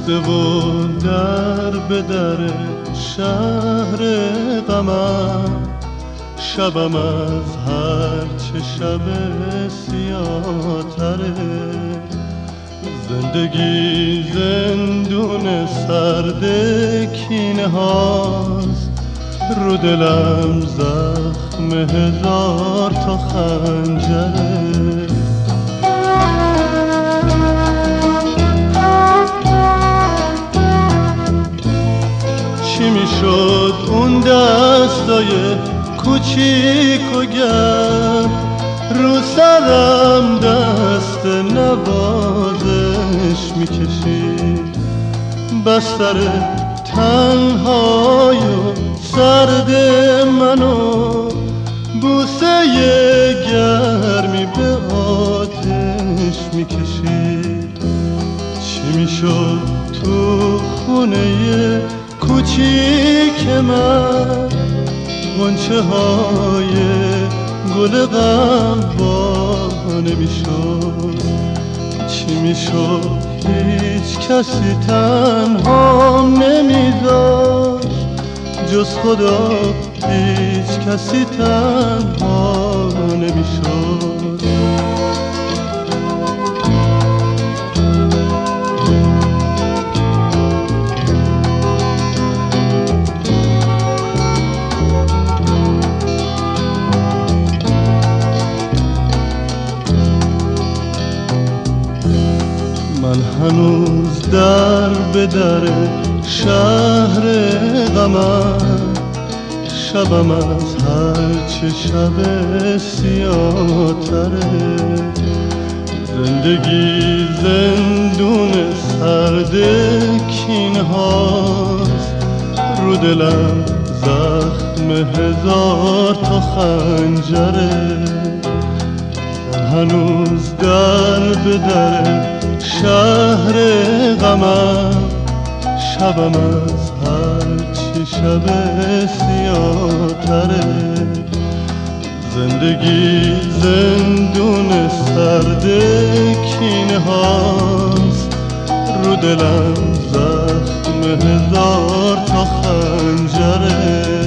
و در به در شهر غمم، شبم از هر چه شب سیاه‌تره. زندگی زندون سرد کینه هاست، رو دلم زخم هزار تا خنجره. چی میشد اون دستای کوچیک و گرم، رو سرم دست نوازش میکشید. بستر تنهای و سرد منو بوسه گرمی به آتش میکشید. چی میشد تو خونه کوچیک من، غنچه های گل غم نمیشد. چی میشد هیچ کسی تنهام نمیذاشت، جز خدا هیچ کسی تنها نمیشد. من هنوز در به در شهر غمم، شبم از هر چه شب سیاه‌تره. زندگی زندون سرد کینه هاست، رو دلم زخم هزار تا خنجره. من هنوز در به در شهر غمم، شبم از هر چه شب سیاه‌تره. زندگی زندون سرد کینه هاست، رو دلم زخم هزار تا خنجره.